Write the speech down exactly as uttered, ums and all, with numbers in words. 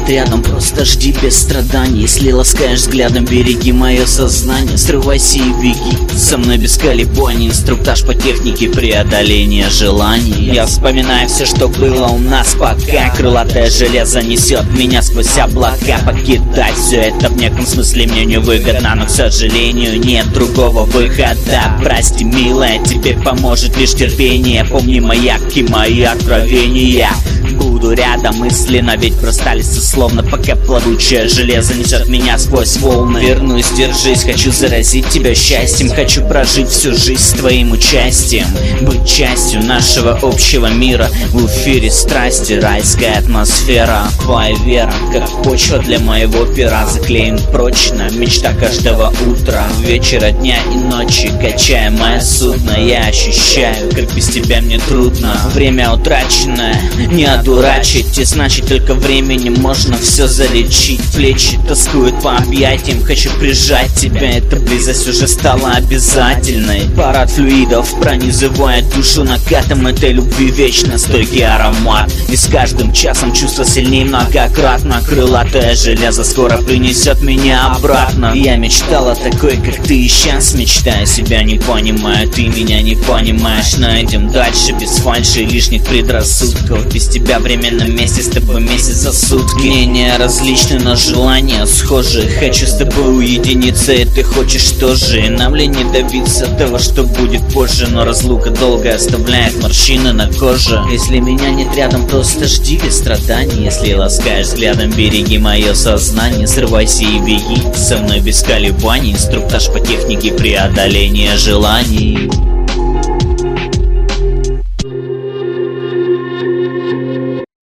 нет рядом, просто жди без страданий. Если ласкаешь взглядом, береги мое сознание. Срывайся и беги со мной без колебаний. Инструктаж по технике преодоления желаний. Я вспоминаю все, что было у нас пока. Крылатое железо несет меня сквозь облака. Покидать все это в неком смысле мне невыгодно, но, к сожалению, нет другого выхода. Прости, милая, тебе поможет лишь терпение. Помни маяки, мои откровения. Буду рядом мысленно, ведь просталится словно, пока плавучее железо несет меня сквозь волны. Вернусь, держись, хочу заразить тебя счастьем. Хочу прожить всю жизнь с твоим участием. Быть частью нашего общего мира. В эфире страсти, райская атмосфера. Твоя вера, как почва для моего пера. Заклеен прочно, мечта каждого утра, вечера, дня и ночи. Качая мое судно, я ощущаю, как без тебя мне трудно. Время утраченное, не одурачить, и значит только временем можно все залечить. Плечи тоскуют по объятиям, хочу прижать тебя, эта близость уже стала обязательной. Парад флюидов пронизывает душу накатом этой любви, вечно стойкий аромат. И с каждым часом чувство сильнее многократно. Крылатое железо скоро принесет меня обратно. Я мечтала такой, как ты, и сейчас мечтаю. Себя не понимаю, ты меня не понимаешь. Но идем дальше без фальши и лишних предрассудков. Без тебя временном месте, с тобой месяц за сутки. Мнения различны, но желания схожи. Хочу с тобой уединиться, и ты хочешь тоже. И нам ли не добиться того, что будет позже? Но разлука долгая оставляет морщины на коже. Если меня нет рядом, просто жди без страданий. Если ласкаешь взглядом, береги мое сознание. Срывайся и беги со мной без колебаний. Инструктаж по технике преодоления желаний.